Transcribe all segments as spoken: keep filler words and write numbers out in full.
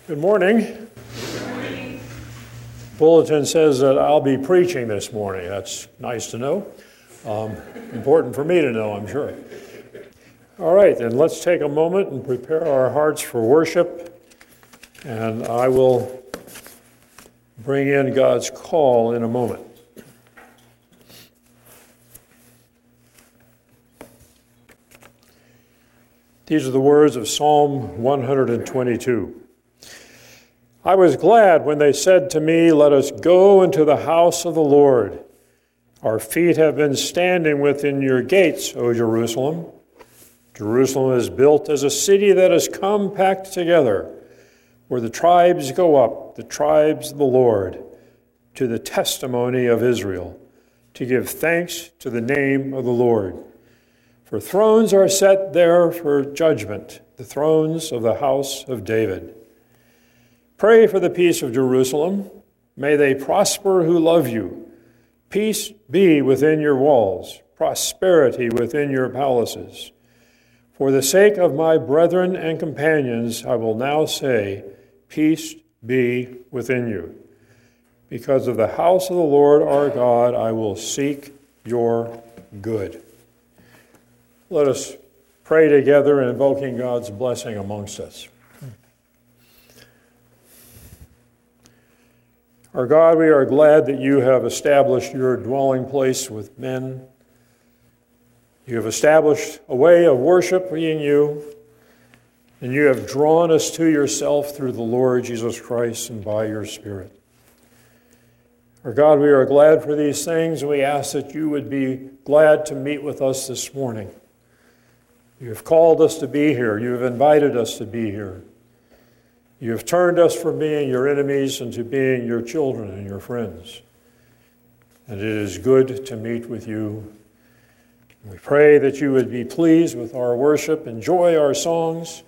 Good morning. Good morning. Bulletin says that I'll be preaching this morning. That's nice to know. Um, important for me to know, I'm sure. All right, then let's take a moment and prepare our hearts for worship. And I will bring in God's call in a moment. These are the words of Psalm one hundred twenty-two. I was glad when they said to me, "Let us go into the house of the Lord. Our feet have been standing within your gates, O Jerusalem. Jerusalem is built as a city that is compact together, where the tribes go up, the tribes of the Lord, to the testimony of Israel, to give thanks to the name of the Lord. For thrones are set there for judgment, the thrones of the house of David. Pray for the peace of Jerusalem. May they prosper who love you. Peace be within your walls, prosperity within your palaces. For the sake of my brethren and companions, I will now say, peace be within you. Because of the house of the Lord our God, I will seek your good." Let us pray together, invoking God's blessing amongst us. Our God, we are glad that you have established your dwelling place with men. You have established a way of worshiping you, and you have drawn us to yourself through the Lord Jesus Christ and by your Spirit. Our God, we are glad for these things, and we ask that you would be glad to meet with us this morning. You have called us to be here. You have invited us to be here. You have turned us from being your enemies into being your children and your friends. And it is good to meet with you. We pray that you would be pleased with our worship, enjoy our songs,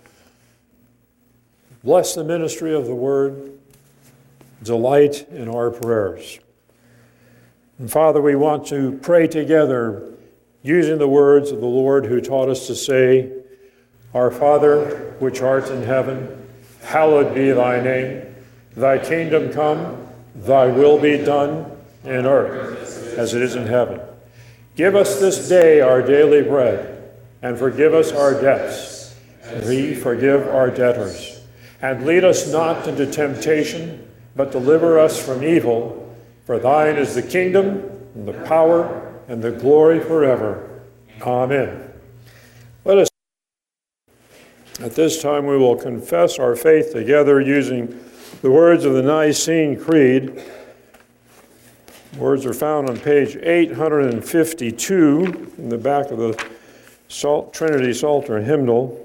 bless the ministry of the word, delight in our prayers. And Father, we want to pray together using the words of the Lord who taught us to say, "Our Father, which art in heaven, hallowed be thy name. Thy kingdom come, thy will be done in earth as it is in heaven. Give us this day our daily bread, and forgive us our debts, as we forgive our debtors. And lead us not into temptation, but deliver us from evil. For thine is the kingdom, and the power, and the glory forever. Amen." Let us At this time, we will confess our faith together using the words of the Nicene Creed. Words are found on page eight hundred fifty-two in the back of the Salt, Trinity Psalter hymnal.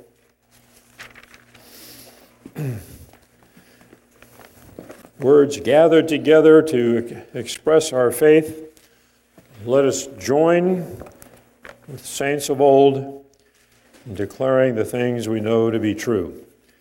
Words gathered together to express our faith. Let us join with saints of old in declaring the things we know to be true.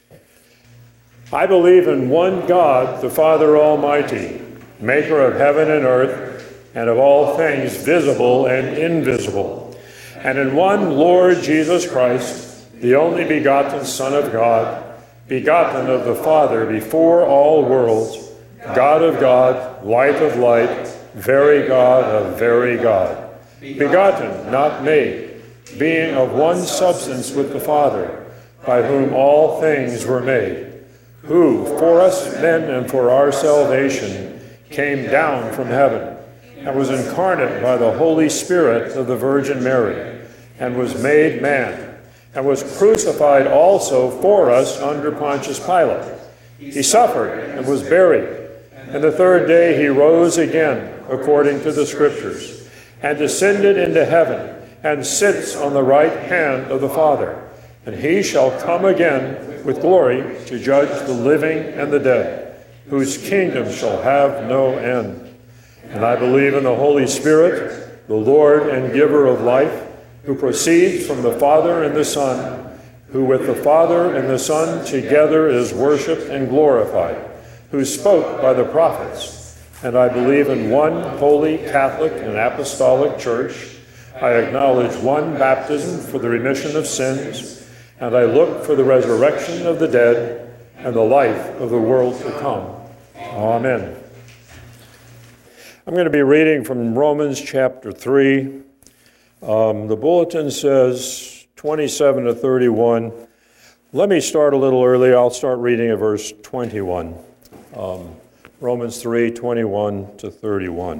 I believe in one God, the Father Almighty, maker of heaven and earth, and of all things visible and invisible, and in one Lord Jesus Christ, the only begotten Son of God, begotten of the Father before all worlds, God of God, light of light, very God of very God, begotten, not made, being of one substance with the Father, by whom all things were made, who, for us men and for our salvation, came down from heaven, and was incarnate by the Holy Spirit of the Virgin Mary, and was made man, and was crucified also for us under Pontius Pilate. He suffered and was buried, and the third day he rose again, according to the Scriptures, and descended into heaven, and sits on the right hand of the Father. And he shall come again with glory to judge the living and the dead, whose kingdom shall have no end. And I believe in the Holy Spirit, the Lord and giver of life, who proceeds from the Father and the Son, who with the Father and the Son together is worshipped and glorified, who spoke by the prophets. And I believe in one holy Catholic and Apostolic Church. I acknowledge one baptism for the remission of sins, and I look for the resurrection of the dead and the life of the world to come. Amen. I'm going to be reading from Romans chapter three. Um, the bulletin says twenty-seven to thirty-one. Let me start a little early. I'll start reading at verse twenty-one. Um, Romans three, twenty-one to thirty-one.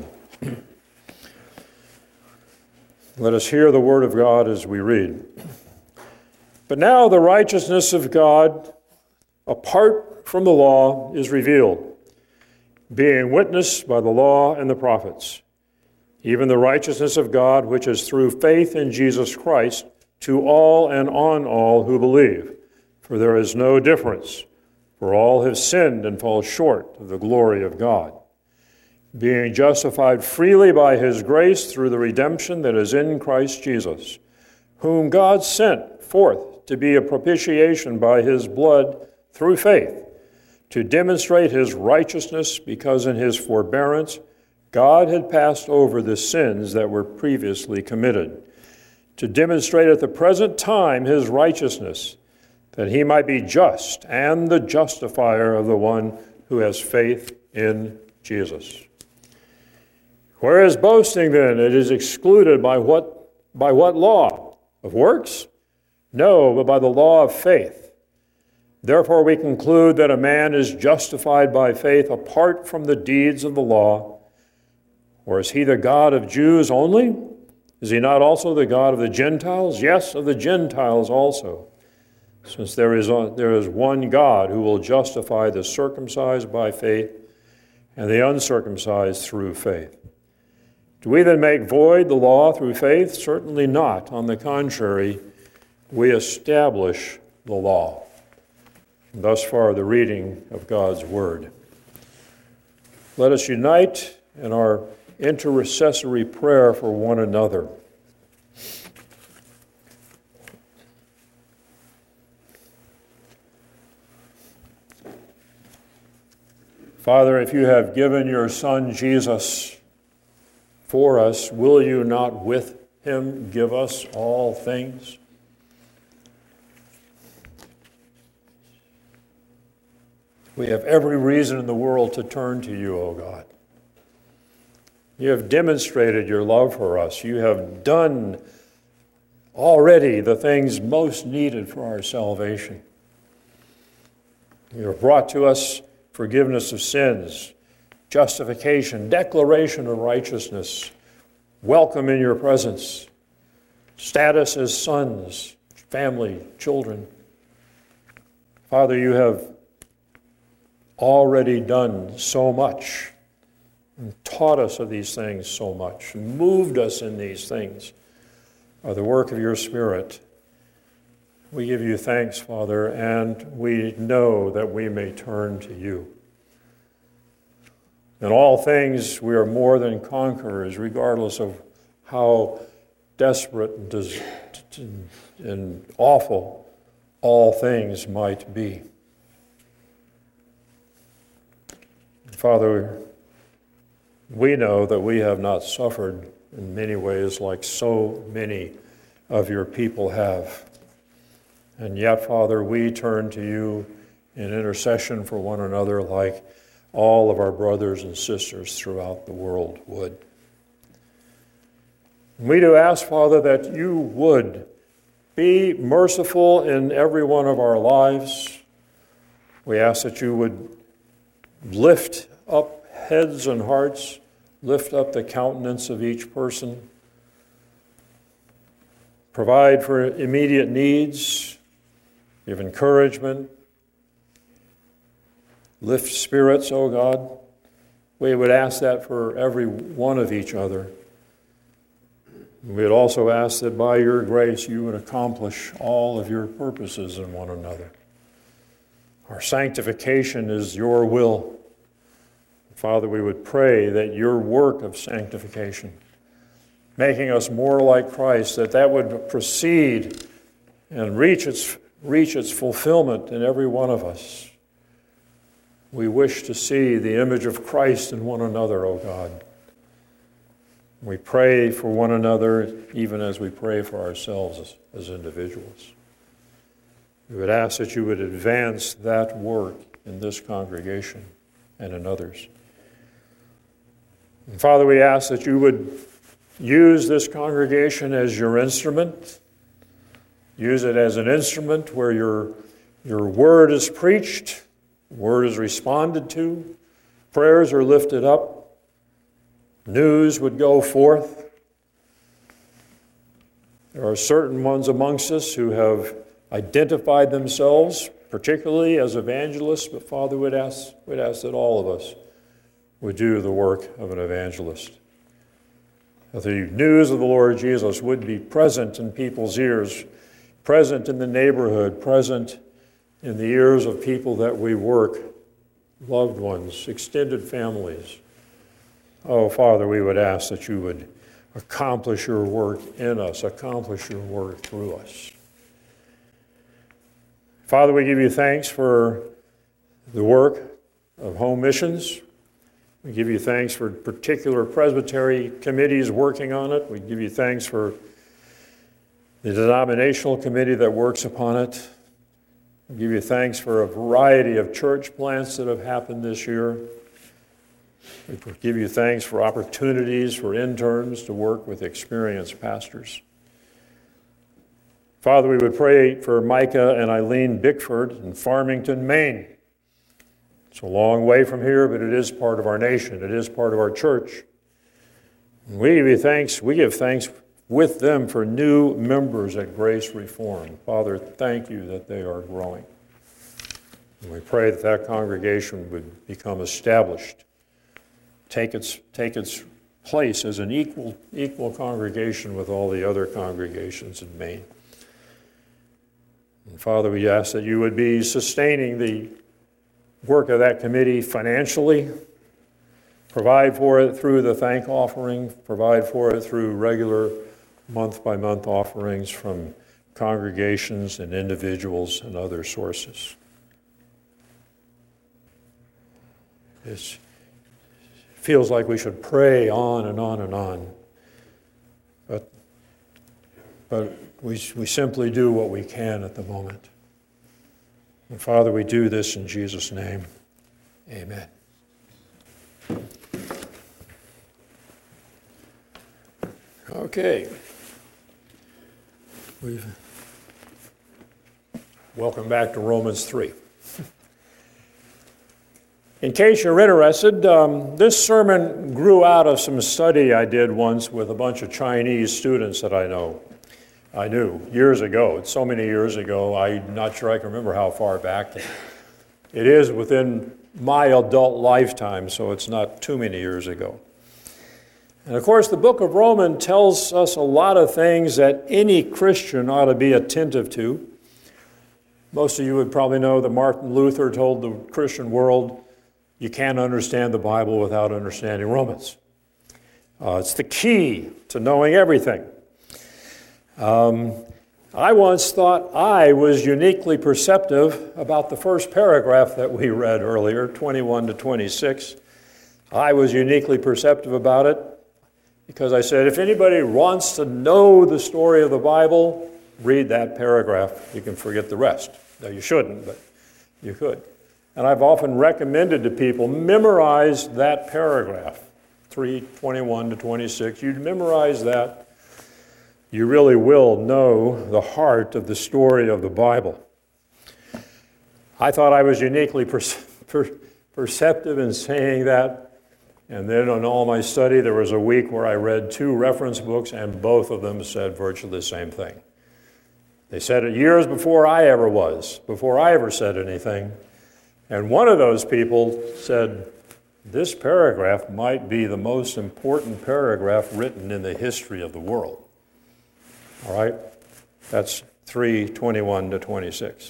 Let us hear the word of God as we read. But now the righteousness of God, apart from the law, is revealed, being witnessed by the law and the prophets, even the righteousness of God, which is through faith in Jesus Christ, to all and on all who believe. For there is no difference, for all have sinned and fall short of the glory of God, being justified freely by his grace through the redemption that is in Christ Jesus, whom God sent forth to be a propitiation by his blood through faith, to demonstrate his righteousness, because in his forbearance God had passed over the sins that were previously committed, to demonstrate at the present time his righteousness, that he might be just and the justifier of the one who has faith in Jesus. Where is boasting then? It is excluded by what, by what law? Of works? No, but by the law of faith. Therefore we conclude that a man is justified by faith apart from the deeds of the law. Or is he the God of Jews only? Is he not also the God of the Gentiles? Yes, of the Gentiles also. Since there is, a, there is one God who will justify the circumcised by faith and the uncircumcised through faith. Do we then make void the law through faith? Certainly not. On the contrary, we establish the law. Thus far, the reading of God's word. Let us unite in our intercessory prayer for one another. Father, if you have given your Son Jesus for us, will you not with him give us all things? We have every reason in the world to turn to you, O God. You have demonstrated your love for us. You have done already the things most needed for our salvation. You have brought to us forgiveness of sins, justification, declaration of righteousness, welcome in your presence, status as sons, family, children. Father, you have already done so much and taught us of these things so much, moved us in these things by the work of your Spirit. We give you thanks, Father, and we know that we may turn to you. In all things, we are more than conquerors, regardless of how desperate and, des- and awful all things might be. Father, we know that we have not suffered in many ways like so many of your people have. And yet, Father, we turn to you in intercession for one another like all of our brothers and sisters throughout the world would. We do ask, Father, that you would be merciful in every one of our lives. We ask that you would lift up heads and hearts, lift up the countenance of each person, provide for immediate needs, give encouragement, lift spirits, O God. We would ask that for every one of each other. We would also ask that by your grace you would accomplish all of your purposes in one another. Our sanctification is your will. Father, we would pray that your work of sanctification, making us more like Christ, that that would proceed and reach its, reach its fulfillment in every one of us. We wish to see the image of Christ in one another, O God. We pray for one another even as we pray for ourselves as, as individuals. We would ask that you would advance that work in this congregation and in others. And Father, we ask that you would use this congregation as your instrument. Use it as an instrument where your, your word is preached, word is responded to, prayers are lifted up, news would go forth. There are certain ones amongst us who have identified themselves, particularly as evangelists, but Father, we'd ask, we'd ask that all of us would do the work of an evangelist. That the news of the Lord Jesus would be present in people's ears, present in the neighborhood, present in the ears of people that we work, loved ones, extended families. Oh, Father, we would ask that you would accomplish your work in us, accomplish your work through us. Father, we give you thanks for the work of home missions. We give you thanks for particular presbytery committees working on it. We give you thanks for the denominational committee that works upon it. We give you thanks for a variety of church plants that have happened this year. We give you thanks for opportunities for interns to work with experienced pastors. Father, we would pray for Micah and Eileen Bickford in Farmington, Maine. It's a long way from here, but it is part of our nation. It is part of our church. And we give you thanks. We give thanks with them for new members at Grace Reformed. Father, thank you that they are growing. And we pray that that congregation would become established, take its, take its place as an equal, equal congregation with all the other congregations in Maine. And Father, we ask that you would be sustaining the work of that committee financially, provide for it through the thank offering, provide for it through regular month-by-month offerings from congregations and individuals and other sources. It feels like we should pray on and on and on, but, but we, we simply do what we can at the moment. And Father, we do this in Jesus' name. Amen. Okay. We've welcome back to Romans three. In case you're interested, um, this sermon grew out of some study I did once with a bunch of Chinese students that I know. I knew years ago. It's so many years ago, I'm not sure I can remember how far back. It is within my adult lifetime, so it's not too many years ago. And of course, the book of Romans tells us a lot of things that any Christian ought to be attentive to. Most of you would probably know that Martin Luther told the Christian world, you can't understand the Bible without understanding Romans. Uh, it's the key to knowing everything. Um, I once thought I was uniquely perceptive about the first paragraph that we read earlier, twenty-one to twenty-six. I was uniquely perceptive about it because I said, if anybody wants to know the story of the Bible, read that paragraph. You can forget the rest. No, you shouldn't, but you could. And I've often recommended to people, memorize that paragraph, three twenty-one to twenty-six. You memorize that, you really will know the heart of the story of the Bible. I thought I was uniquely per- per- perceptive in saying that, and then in all my study, there was a week where I read two reference books, and both of them said virtually the same thing. They said it years before I ever was, before I ever said anything, and one of those people said, this paragraph might be the most important paragraph written in the history of the world. All right? That's three twenty-one to twenty-six.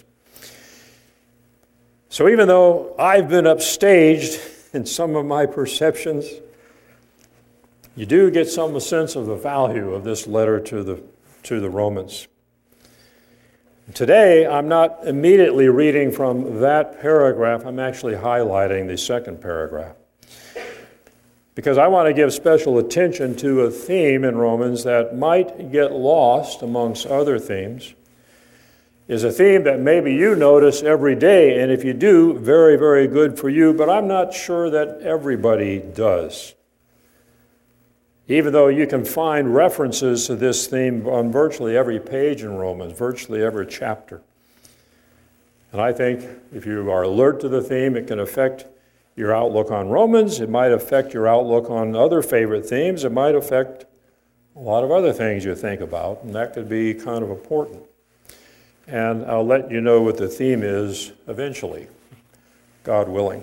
So even though I've been upstaged in some of my perceptions, you do get some sense of the value of this letter to the, to the Romans. Today, I'm not immediately reading from that paragraph. I'm actually highlighting the second paragraph, because I want to give special attention to a theme in Romans that might get lost amongst other themes. is a theme that maybe you notice every day, and if you do, very, very good for you, but I'm not sure that everybody does. Even though you can find references to this theme on virtually every page in Romans, virtually every chapter. And I think if you are alert to the theme, it can affect your outlook on Romans. It might affect your outlook on other favorite themes. It might affect a lot of other things you think about, and that could be kind of important. And I'll let you know what the theme is eventually, God willing.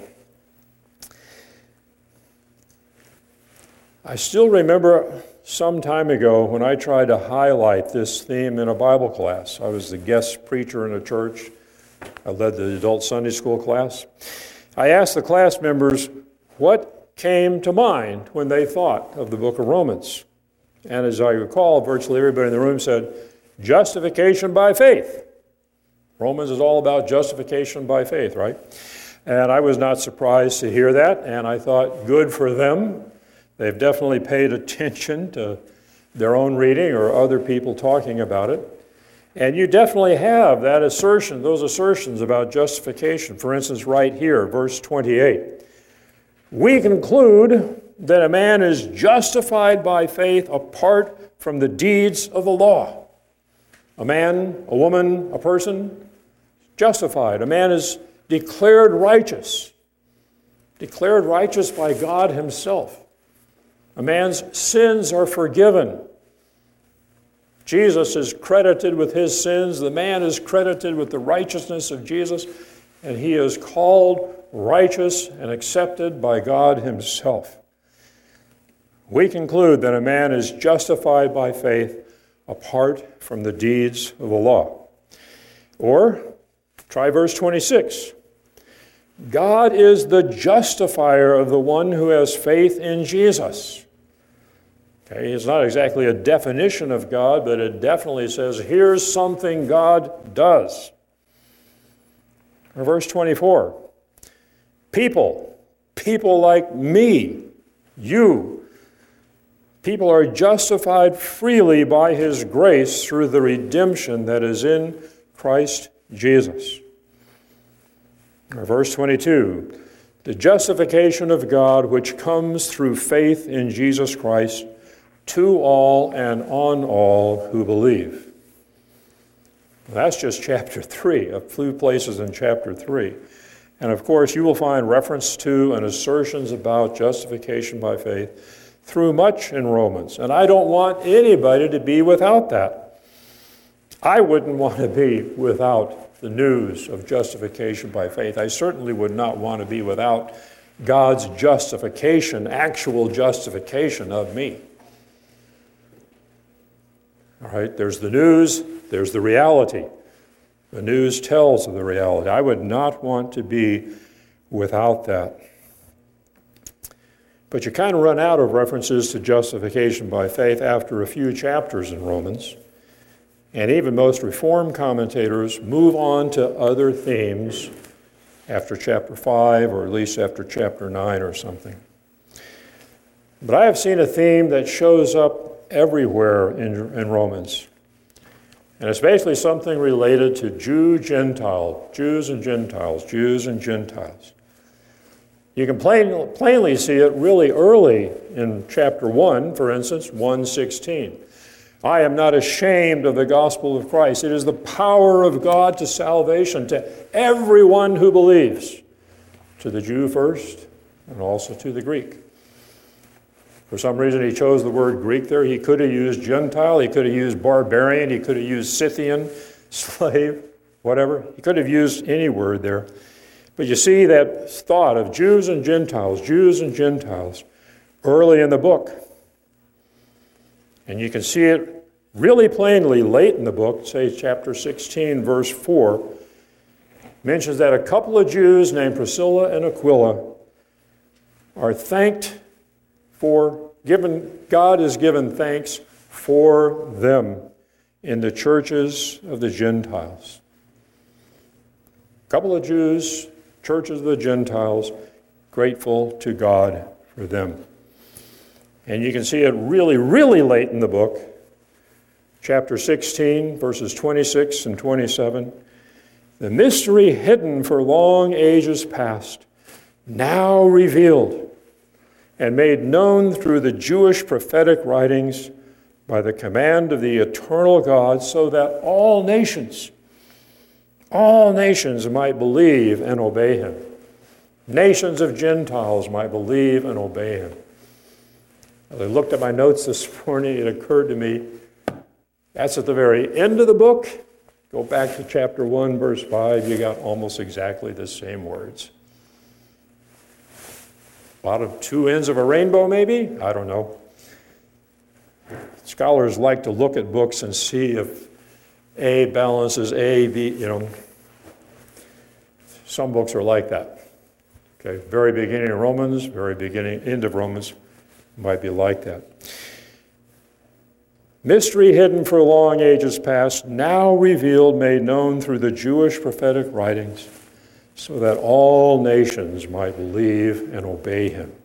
I still remember some time ago when I tried to highlight this theme in a Bible class. I was the guest preacher in a church. I led the adult Sunday school class. I asked the class members what came to mind when they thought of the book of Romans. And as I recall, virtually everybody in the room said, justification by faith. Romans is all about justification by faith, right? And I was not surprised to hear that, and I thought, good for them. They've definitely paid attention to their own reading or other people talking about it. And you definitely have that assertion, those assertions about justification. For instance, right here, verse twenty-eight. We conclude that a man is justified by faith apart from the deeds of the law. A man, a woman, a person, justified. A man is declared righteous. Declared righteous by God himself. A man's sins are forgiven. Jesus is credited with his sins. The man is credited with the righteousness of Jesus, and he is called righteous and accepted by God himself. We conclude that a man is justified by faith apart from the deeds of the law. Or, try verse twenty-six. God is the justifier of the one who has faith in Jesus. Okay, it's not exactly a definition of God, but it definitely says, here's something God does. Or verse twenty-four. People, people like me, you, people are justified freely by his grace through the redemption that is in Christ Jesus. Or verse twenty-two. The justification of God which comes through faith in Jesus Christ to all and on all who believe. That's just chapter three, a few places in chapter three. And of course, you will find reference to and assertions about justification by faith through much in Romans. And I don't want anybody to be without that. I wouldn't want to be without the news of justification by faith. I certainly would not want to be without God's justification, actual justification of me. All right, there's the news, there's the reality. The news tells of the reality. I would not want to be without that. But you kind of run out of references to justification by faith after a few chapters in Romans. And even most Reformed commentators move on to other themes after chapter five, or at least after chapter nine or something. But I have seen a theme that shows up everywhere in, in Romans. And it's basically something related to Jew, Gentile, Jews and Gentiles, Jews and Gentiles. You can plain, plainly see it really early in chapter one, for instance, one sixteen. I am not ashamed of the gospel of Christ. It is the power of God to salvation to everyone who believes, to the Jew first and also to the Greek. For some reason, he chose the word Greek there. He could have used Gentile. He could have used barbarian. He could have used Scythian, slave, whatever. He could have used any word there. But you see that thought of Jews and Gentiles, Jews and Gentiles, early in the book. And you can see it really plainly late in the book, say chapter sixteen, verse four, mentions that a couple of Jews named Priscilla and Aquila are thanked for, given, God has given thanks for them in the churches of the Gentiles. A couple of Jews, churches of the Gentiles, grateful to God for them. And you can see it really, really late in the book, chapter sixteen, verses twenty-six and twenty-seven. The mystery hidden for long ages past, now revealed and made known through the Jewish prophetic writings by the command of the eternal God, so that all nations, all nations might believe and obey him. Nations of Gentiles might believe and obey him. As I looked at my notes this morning, it occurred to me, that's at the very end of the book. Go back to chapter one, verse five, you got almost exactly the same words. Bottom two ends of a rainbow, maybe? I don't know. Scholars like to look at books and see if A balances A, B, you know. Some books are like that. Okay, very beginning of Romans, very beginning, end of Romans might be like that. Mystery hidden for long ages past, now revealed, made known through the Jewish prophetic writings, so that all nations might believe and obey him.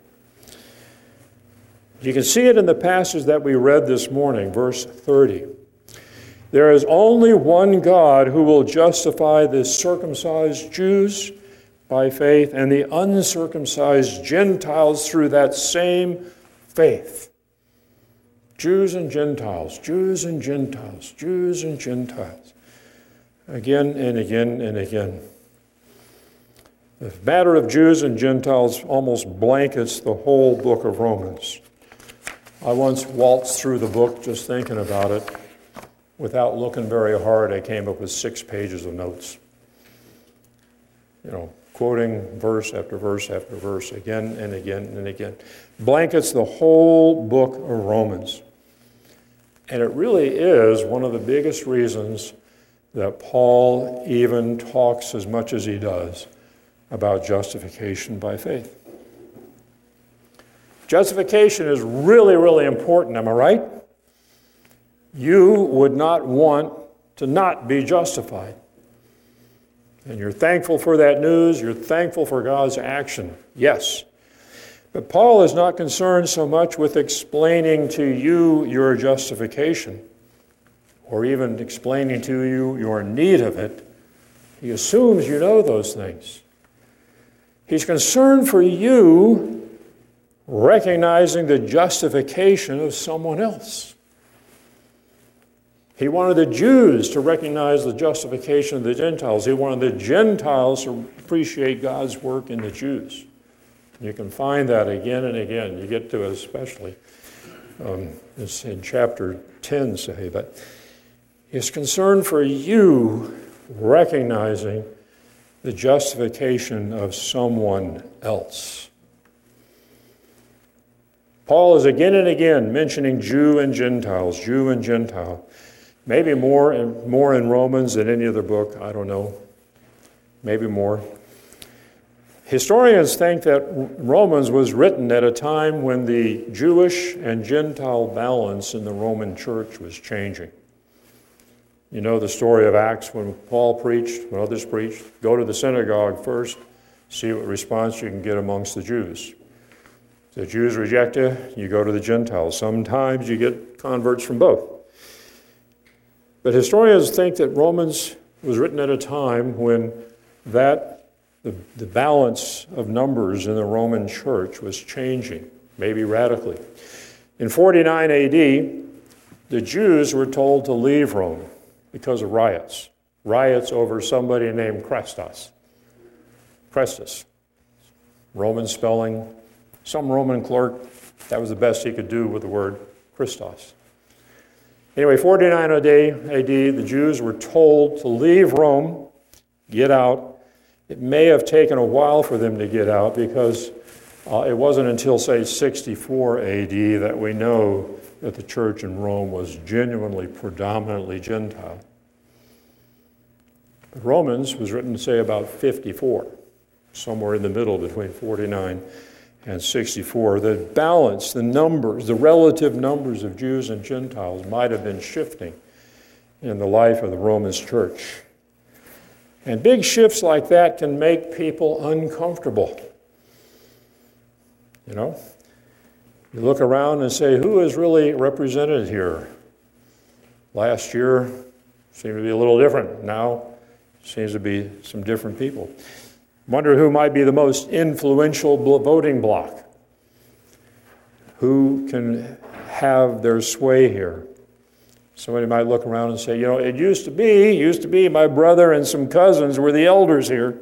You can see it in the passage that we read this morning, verse thirty. There is only one God who will justify the circumcised Jews by faith and the uncircumcised Gentiles through that same faith. Jews and Gentiles, Jews and Gentiles, Jews and Gentiles. Again and again and again. The matter of Jews and Gentiles almost blankets the whole book of Romans. I once waltzed through the book just thinking about it. Without looking very hard, I came up with six pages of notes. You know, quoting verse after verse after verse, again and again and again. Blankets the whole book of Romans. And it really is one of the biggest reasons that Paul even talks as much as he does about justification by faith. Justification is really, really important, am I right? You would not want to not be justified. And you're thankful for that news, you're thankful for God's action, yes. But Paul is not concerned so much with explaining to you your justification, or even explaining to you your need of it. He assumes you know those things. He's concerned for you recognizing the justification of someone else. He wanted the Jews to recognize the justification of the Gentiles. He wanted the Gentiles to appreciate God's work in the Jews. You can find that again and again. You get to it especially um, it's in chapter ten, say, but he's concerned for you recognizing the justification of someone else. Paul is again and again mentioning Jew and Gentiles, Jew and Gentile. Maybe more and more in Romans than any other book, I don't know. Maybe more. Historians think that Romans was written at a time when the Jewish and Gentile balance in the Roman church was changing. You know the story of Acts when Paul preached, when others preached. Go to the synagogue first, see what response you can get amongst the Jews. If the Jews reject you, you go to the Gentiles. Sometimes you get converts from both. But historians think that Romans was written at a time when that the, the balance of numbers in the Roman church was changing, maybe radically. In forty-nine A D, the Jews were told to leave Rome because of riots. Riots over somebody named Chrestos. Chrestos. Roman spelling. Some Roman clerk, that was the best he could do with the word Christos. Anyway, forty-nine A D, the Jews were told to leave Rome, get out. It may have taken a while for them to get out because uh, it wasn't until, say, sixty-four A D that we know that the church in Rome was genuinely, predominantly Gentile. But Romans was written, say, about fifty-four, somewhere in the middle between forty-nine and sixty-four. The balance, the numbers, the relative numbers of Jews and Gentiles might have been shifting in the life of the Roman church. And big shifts like that can make people uncomfortable. You know? You look around and say, who is really represented here? Last year seemed to be a little different. Now Seems to be some different people. Wonder who might be the most influential voting bloc. Who can have their sway here? Somebody might look around and say, you know, it used to be, used to be my brother and some cousins were the elders here.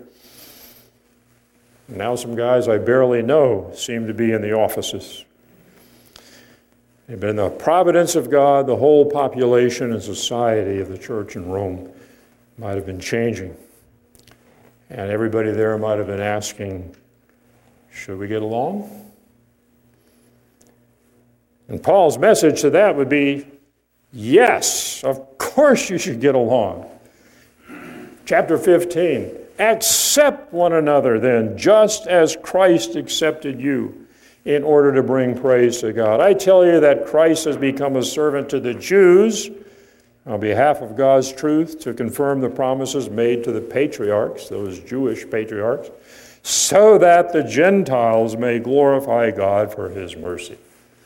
Now some guys I barely know seem to be in the offices. But in the providence of God, the whole population and society of the church in Rome might have been changing. And everybody there might have been asking, should we get along? And Paul's message to that would be, yes, of course you should get along. Chapter fifteen, accept one another then, just as Christ accepted you, in order to bring praise to God. I tell you that Christ has become a servant to the Jews on behalf of God's truth to confirm the promises made to the patriarchs, those Jewish patriarchs, so that the Gentiles may glorify God for his mercy.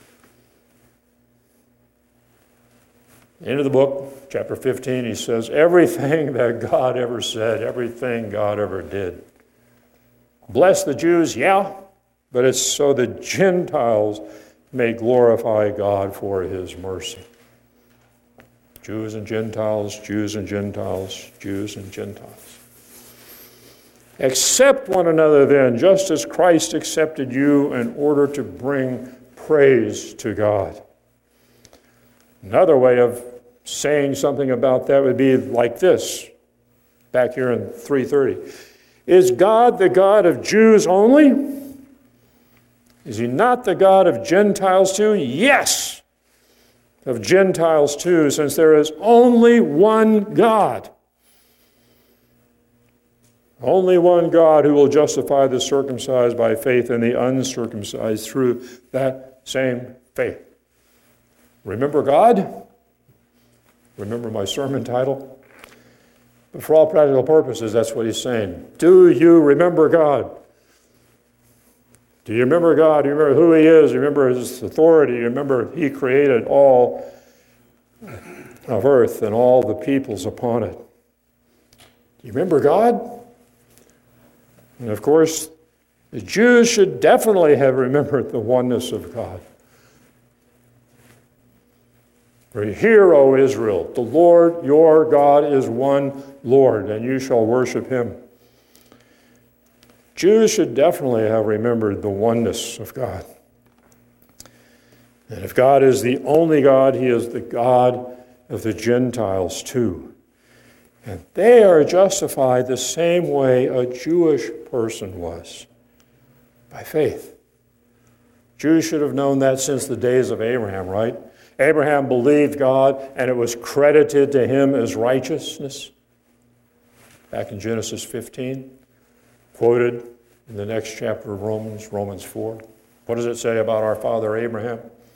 End of the book, chapter fifteen, he says, everything that God ever said, everything God ever did. Bless the Jews, yeah, but it's so the Gentiles may glorify God for his mercy. Jews and Gentiles, Jews and Gentiles, Jews and Gentiles. Accept one another then, just as Christ accepted you in order to bring praise to God. Another way of saying something about that would be like this, back here in three thirty. Is God the God of Jews only? Is he not the God of Gentiles too? Yes, of Gentiles too, since there is only one God. Only one God who will justify the circumcised by faith and the uncircumcised through that same faith. Remember God? Remember my sermon title? But for all practical purposes, that's what he's saying. Do you remember God? Do you remember God? Do you remember who he is? Do you remember his authority? Do you remember he created all of earth and all the peoples upon it? Do you remember God? And of course, the Jews should definitely have remembered the oneness of God. For hear, O Israel, the Lord your God is one Lord, and you shall worship him. Jews should definitely have remembered the oneness of God. And if God is the only God, he is the God of the Gentiles too. And they are justified the same way a Jewish person was, by faith. Jews should have known that since the days of Abraham, right? Abraham believed God, and it was credited to him as righteousness. Back in Genesis fifteen, quoted in the next chapter of Romans, Romans four. What does it say about our father Abraham?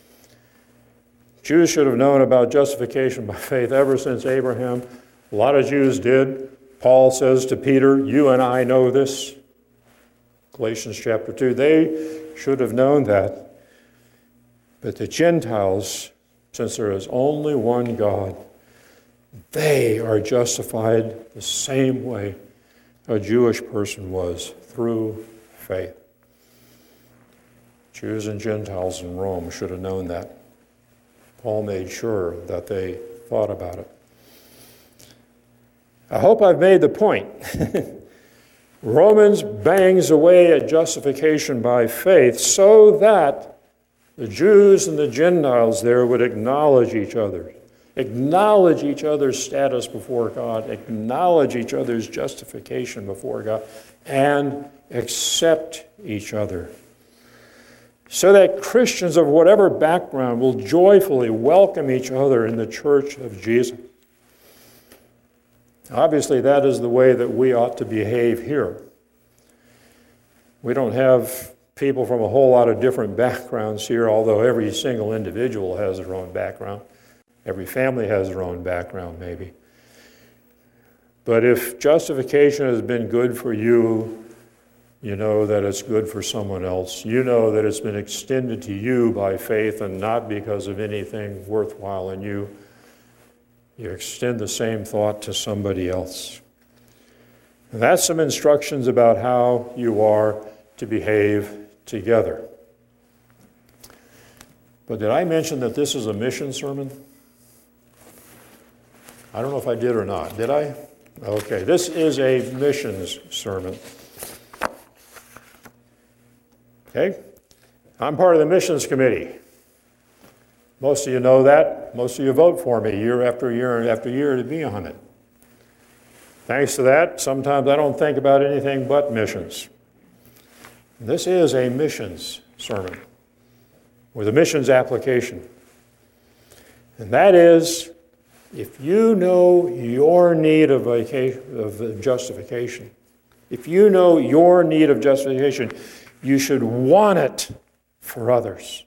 Jews should have known about justification by faith ever since Abraham. A lot of Jews did. Paul says to Peter, you and I know this. Galatians chapter two. They should have known that. But the Gentiles, since there is only one God, they are justified the same way a Jewish person was, through faith. Jews and Gentiles in Rome should have known that. Paul made sure that they thought about it. I hope I've made the point. Romans bangs away at justification by faith so that the Jews and the Gentiles there would acknowledge each other, acknowledge each other's status before God, acknowledge each other's justification before God, and accept each other. So that Christians of whatever background will joyfully welcome each other in the church of Jesus. Obviously, that is the way that we ought to behave here. We don't have people from a whole lot of different backgrounds here, although every single individual has their own background. Every family has their own background, maybe. But if justification has been good for you, you know that it's good for someone else. You know that it's been extended to you by faith and not because of anything worthwhile in you. You extend the same thought to somebody else. And that's some instructions about how you are to behave together. But did I mention that this is a mission sermon? I don't know if I did or not. Did I? Okay, this is a missions sermon. Okay? I'm part of the missions committee. Most of you know that. Most of you vote for me year after year after year to be on it. Thanks to that, sometimes I don't think about anything but missions. This is a missions sermon with a missions application. And that is, if you know your need of, vaca- of justification, if you know your need of justification, you should want it for others.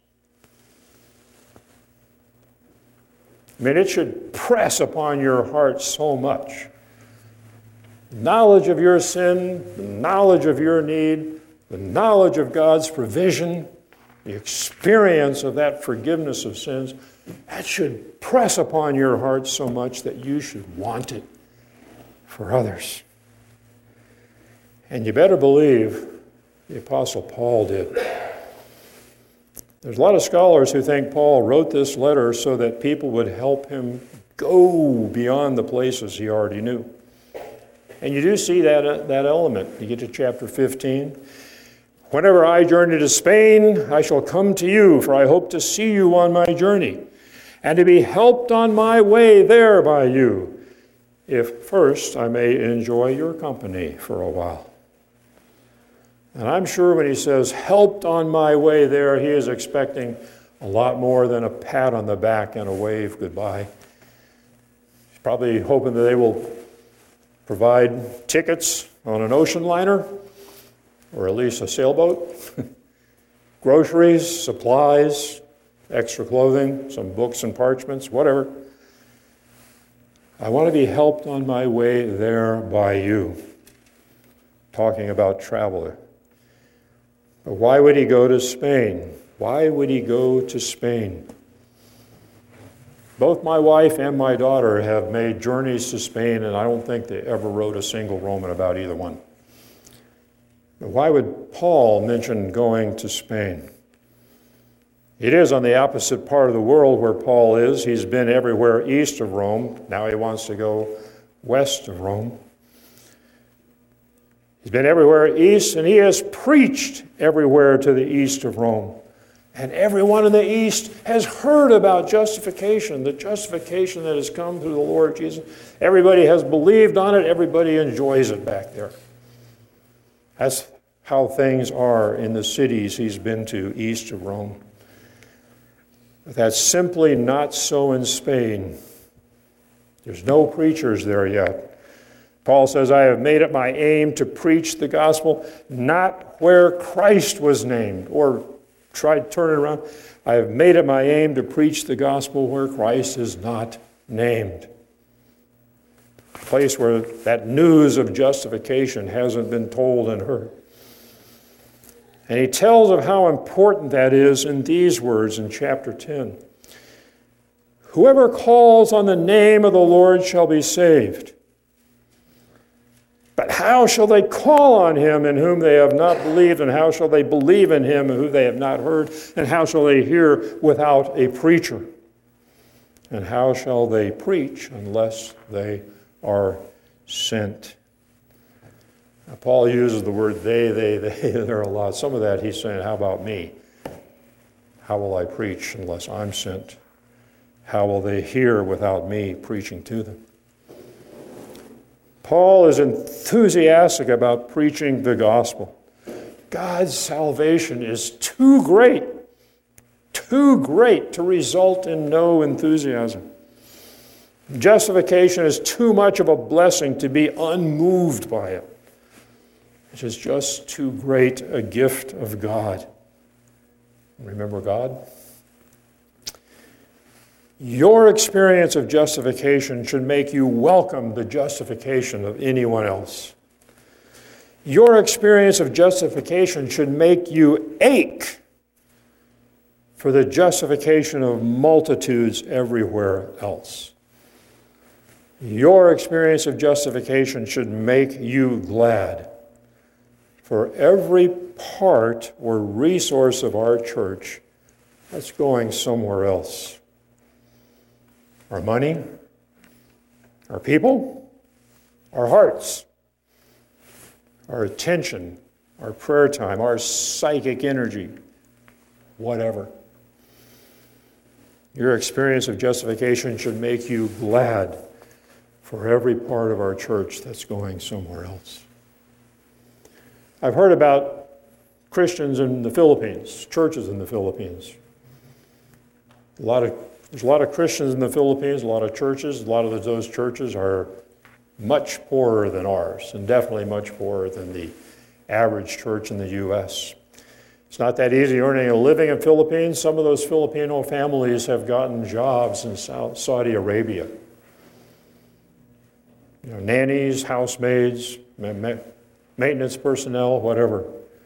I mean, it should press upon your heart so much. Knowledge of your sin, the knowledge of your need, the knowledge of God's provision, the experience of that forgiveness of sins, that should press upon your heart so much that you should want it for others. And you better believe the Apostle Paul did. There's a lot of scholars who think Paul wrote this letter so that people would help him go beyond the places he already knew. And you do see that, uh, that element. You get to chapter fifteen. Whenever I journey to Spain, I shall come to you, for I hope to see you on my journey, and to be helped on my way there by you, if first I may enjoy your company for a while. And I'm sure when he says, helped on my way there, he is expecting a lot more than a pat on the back and a wave goodbye. He's probably hoping that they will provide tickets on an ocean liner, or at least a sailboat, groceries, supplies, extra clothing, some books and parchments, whatever. I want to be helped on my way there by you. Talking about traveler. But why would he go to Spain? Why would he go to Spain? Both my wife and my daughter have made journeys to Spain, and I don't think they ever wrote a single Roman about either one. But why would Paul mention going to Spain? It is on the opposite part of the world where Paul is. He's been everywhere east of Rome. Now he wants to go west of Rome. He's been everywhere east, and he has preached everywhere to the east of Rome. And everyone in the east has heard about justification, the justification that has come through the Lord Jesus. Everybody has believed on it. Everybody enjoys it back there. That's how things are in the cities he's been to east of Rome. But that's simply not so in Spain. There's no preachers there yet. Paul says, I have made it my aim to preach the gospel not where Christ was named, or tried turn it around. I have made it my aim to preach the gospel where Christ is not named. A place where that news of justification hasn't been told and heard. And he tells of how important that is in these words in chapter ten. Whoever calls on the name of the Lord shall be saved. But how shall they call on him in whom they have not believed? And how shall they believe in him in whom they have not heard? And how shall they hear without a preacher? And how shall they preach unless they are sent? Now, Paul uses the word they, they, they. There are a lot. Some of that he's saying, how about me? How will I preach unless I'm sent? How will they hear without me preaching to them? Paul is enthusiastic about preaching the gospel. God's salvation is too great, too great to result in no enthusiasm. Justification is too much of a blessing to be unmoved by it. It is just too great a gift of God. Remember God? Your experience of justification should make you welcome the justification of anyone else. Your experience of justification should make you ache for the justification of multitudes everywhere else. Your experience of justification should make you glad. For every part or resource of our church that's going somewhere else. Our money, our people, our hearts, our attention, our prayer time, our psychic energy, whatever. Your experience of justification should make you glad for every part of our church that's going somewhere else. I've heard about Christians in the Philippines, churches in the Philippines. A lot of, there's a lot of Christians in the Philippines, a lot of churches. A lot of those churches are much poorer than ours, and definitely much poorer than the average church in the U S. It's not that easy earning a living in the Philippines. Some of those Filipino families have gotten jobs in Saudi Arabia. You know, nannies, housemaids, maintenance personnel, whatever.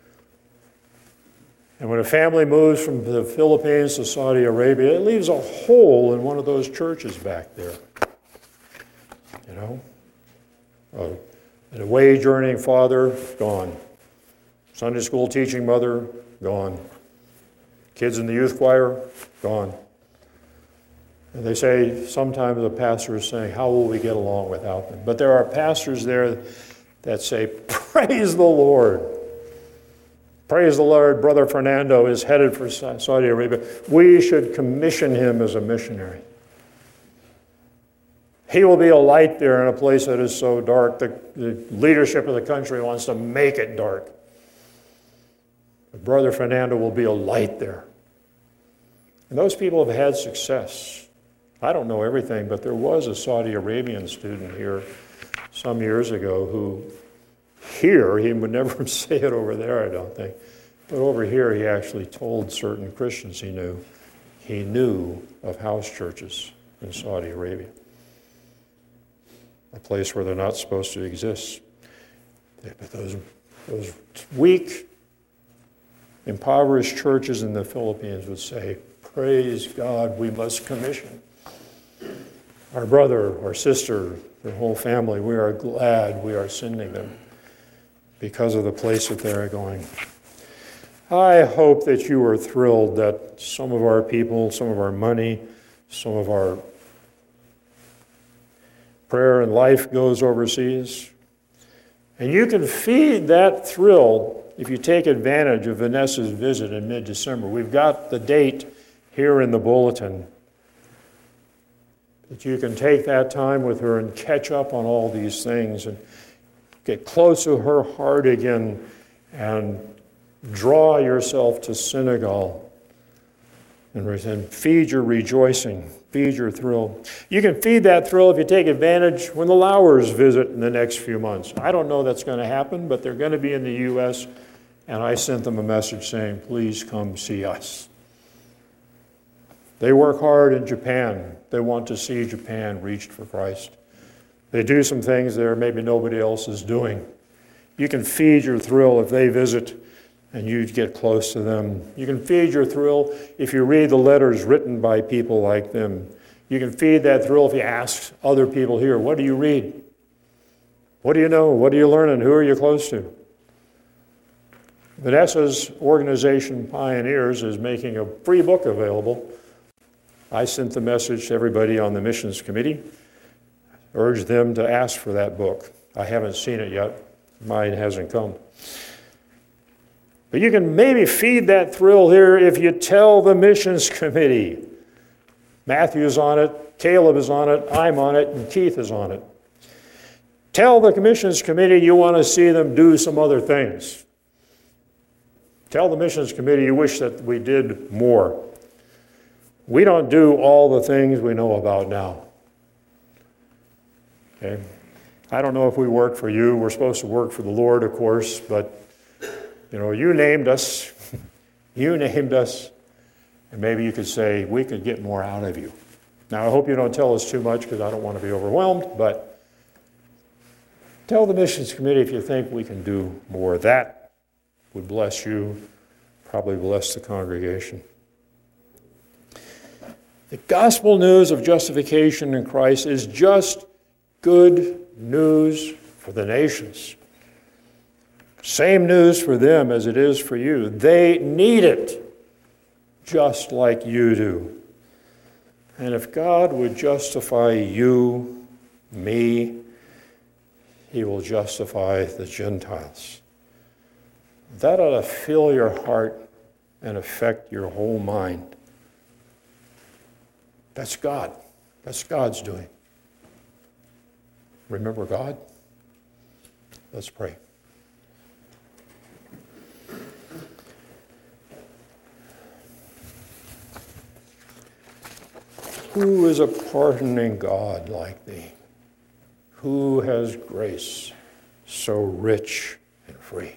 And when a family moves from the Philippines to Saudi Arabia, it leaves a hole in one of those churches back there. You know? A, a wage-earning father, gone. Sunday school teaching mother, gone. Kids in the youth choir, gone. And they say, sometimes the pastor is saying, how will we get along without them? But there are pastors there that say, praise the Lord. Praise the Lord, Brother Fernando is headed for Saudi Arabia. We should commission him as a missionary. He will be a light there in a place that is so dark. The, the leadership of the country wants to make it dark. But Brother Fernando will be a light there. And those people have had success. I don't know everything, but there was a Saudi Arabian student here some years ago who here, he would never say it over there, I don't think, but over here he actually told certain Christians he knew, he knew of house churches in Saudi Arabia, a place where they're not supposed to exist. But those, those weak, impoverished churches in the Philippines would say, praise God, we must commission our brother or sister, their whole family. We are glad we are sending them because of the place that they're going. I hope that you are thrilled that some of our people, some of our money, some of our prayer and life goes overseas. And you can feed that thrill if you take advantage of Vanessa's visit in mid-December. We've got the date here in the bulletin. That you can take that time with her and catch up on all these things and get close to her heart again and draw yourself to Senegal and feed your rejoicing, feed your thrill. You can feed that thrill if you take advantage when the Lowers visit in the next few months. I don't know that's going to happen, but they're going to be in the U S, and I sent them a message saying, please come see us. They work hard in Japan. They want to see Japan reached for Christ. They do some things there maybe nobody else is doing. You can feed your thrill if they visit and you get close to them. You can feed your thrill if you read the letters written by people like them. You can feed that thrill if you ask other people here, what do you read? What do you know? What are you learning? Who are you close to? Vanessa's organization, Pioneers, is making a free book available. I sent the message to everybody on the missions committee, urged them to ask for that book. I haven't seen it yet. Mine hasn't come. But you can maybe feed that thrill here if you tell the missions committee. Matthew's on it, Caleb is on it, I'm on it, and Keith is on it. Tell the missions committee you want to see them do some other things. Tell the missions committee you wish that we did more. We don't do all the things we know about now. Okay? I don't know if we work for you. We're supposed to work for the Lord, of course, but you know, you named us. You named us. And maybe you could say, we could get more out of you. Now, I hope you don't tell us too much because I don't want to be overwhelmed, but tell the missions committee if you think we can do more. That would bless you, probably bless the congregation. The gospel news of justification in Christ is just good news for the nations. Same news for them as it is for you. They need it just like you do. And if God would justify you, me, he will justify the Gentiles. That ought to fill your heart and affect your whole mind. That's God. That's God's doing. Remember God? Let's pray. Who is a pardoning God like thee? Who has grace so rich and free?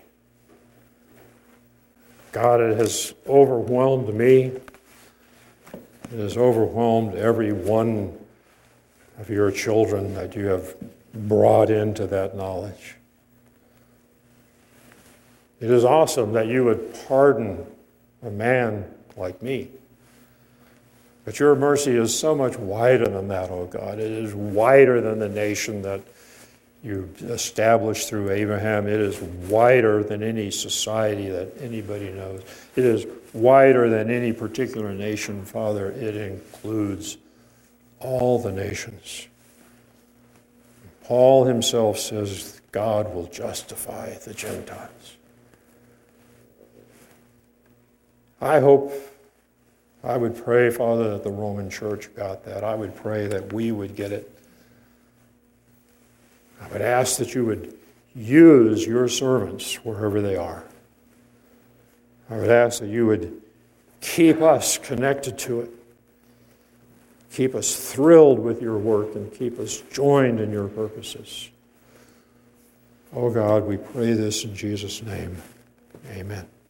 God, it has overwhelmed me. It has overwhelmed every one of your children that you have brought into that knowledge. It is awesome that you would pardon a man like me. But your mercy is so much wider than that, oh God. It is wider than the nation that you established through Abraham. It is wider than any society that anybody knows. It is wider than any particular nation, Father. It includes all the nations. Paul himself says God will justify the Gentiles. I hope, I would pray, Father, that the Roman Church got that. I would pray that we would get it. I would ask that you would use your servants wherever they are. I would ask that you would keep us connected to it. Keep us thrilled with your work and keep us joined in your purposes. Oh God, we pray this in Jesus' name. Amen.